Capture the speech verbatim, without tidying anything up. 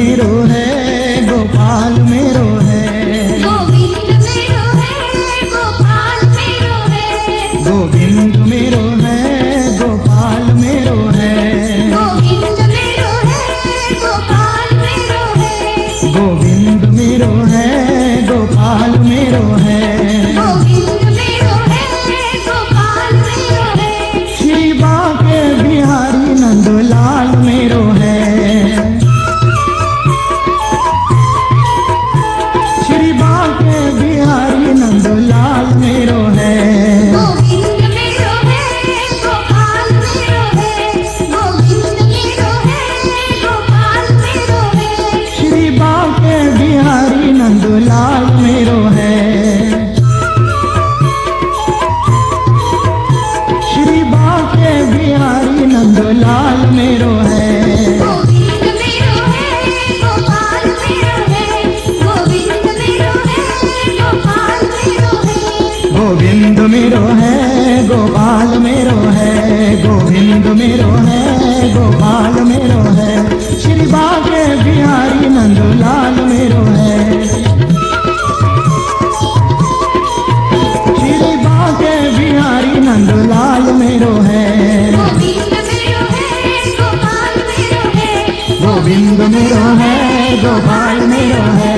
मेरो है, गोपाल मेरो है। गोविंद मेरो है, गोपाल मेरो है। गोविंद मेरो है, गोपाल मेरो है। गोविंद मेरो है, गोपाल मेरो है। गोविंद मेरो है, गोपाल मेरो है। गोविंद मेरो है, गोपाल मेरो है। श्री बांके बिहारी नंदलाल मेरो है। श्री बांके बिहारी नंदलाल मेरो है। गोविंद मेरो है, गोपाल मेरो है। गोविंद मेरो है, गोपाल मेरो है। श्री बांके बिहारी नंदलाल मेरो है। श्री बांके बिहारी नंदलाल मेरो है। गोविंद मेरो है, गोपाल मेरो है। गोविंद मेरो है, गोपाल मेरो है। गोविंद मेरो है, गोपाल मेरो है। गोविंद मेरो है, गोपाल मेरो है। श्री बांके बिहारी नंदलाल मेरो है। श्री बांके बिहारी नंदलाल मेरो है। गोविंद मेरो है, गोपाल मेरो है। गोविंद मेरो है, गोपाल मेरो है।